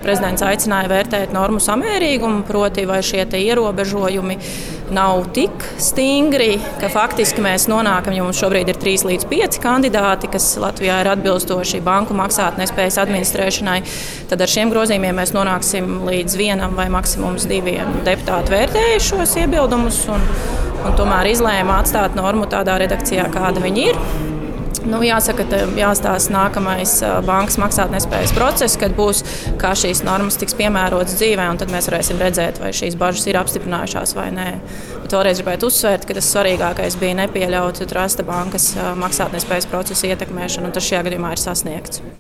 prezidents aicināja vērtēt normu samērīgumu, proti vai šie ierobežojumi nav tik stingri, ka faktiski mēs nonākam, jo mums šobrīd ir 3 līdz 5 kandidāti, kas Latvijā ir atbilstoši banku maksātnespējas administrēšanai. Tad ar šiem grozījumiem mēs nonāksim līdz 1 vai maksimums 2 deputātu vērtēju šos iebildumus un tomēr izlēma atstāt normu tādā redakcijā, kāda viņi ir. Jāsaka, ka jāstāsta nākamais bankas maksātnespējas process, kad būs, kā šīs normas tiks piemērotas dzīvē, un tad mēs varēsim redzēt, vai šīs bažas ir apstiprinājušās vai nē. Bet vēlreiz gribētu uzsvērt, ka tas svarīgākais bija nepieļaut trusta bankas maksātnespējas procesa ietekmēšanu, un tas šajā gadījumā ir sasniegts.